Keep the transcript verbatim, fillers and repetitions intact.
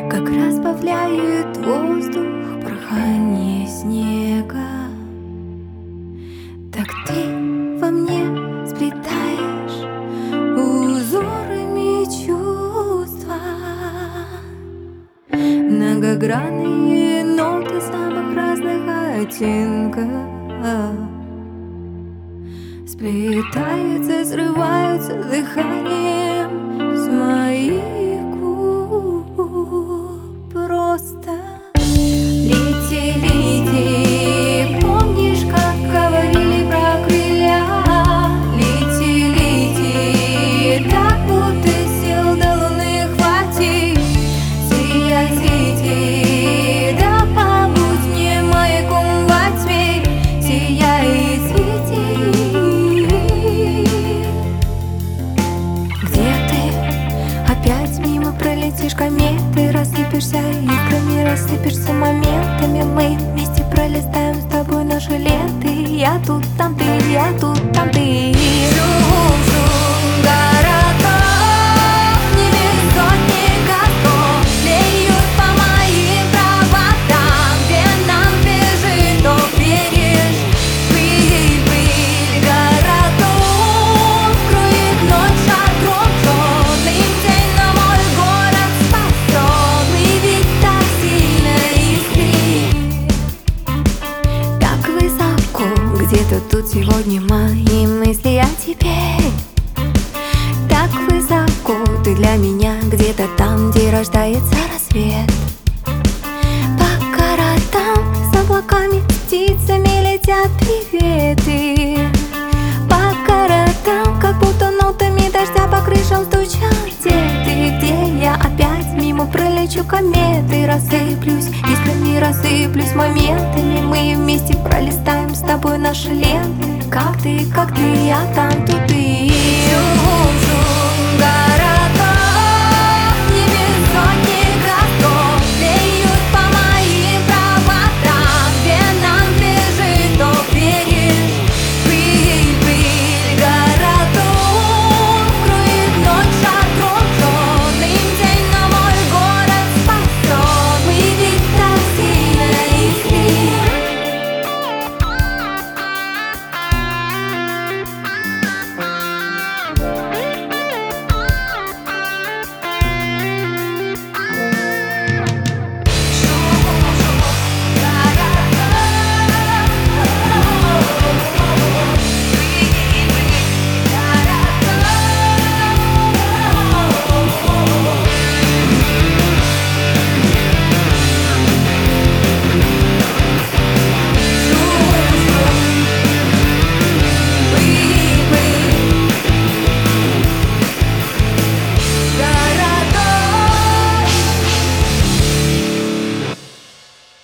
как разбавляет воздух порхание снега. Так ты во мне сплетаешь узорами чувства, многогранные ноты самых разных оттенков сплетаются, срываются дыханием с моих губ. Просто лети, лети, помнишь, как говорили про крылья? Лети, лети, так будто сил до луны хватит. Сияй, свети, да побудь мне маяком во тьме. Сияй и свети. Где ты? Опять мимо пролетишь кометы, рассыпешься искрами, рассыпешься моментами. Мы вместе пролистаем с тобой наши ленты. Я тут, там ты, я тут, там ты. Шум-шум городов, небес сотни костров тлеют по моим проводам. Где нам бежит, то берешь. Пыль, пыль городов кроет ночь шатром черным. День на мой город спасенный, ведь так сильно искрит. Так высоко, где-то тут сегодня мои мысли о тебе. Так высоко ты для меня, где-то там, где рождается рассвет. По городам с облаками, птицами летят приветы. По городам, как будто нотами дождя по крышам стучат. Где ты, где я? Опять мимо пролечу кометы. Рассыплюсь искрами, рассыплюсь моментами. Мы вместе пролистаем с тобой наши ленты. Как ты, как ты, я там, тут ты.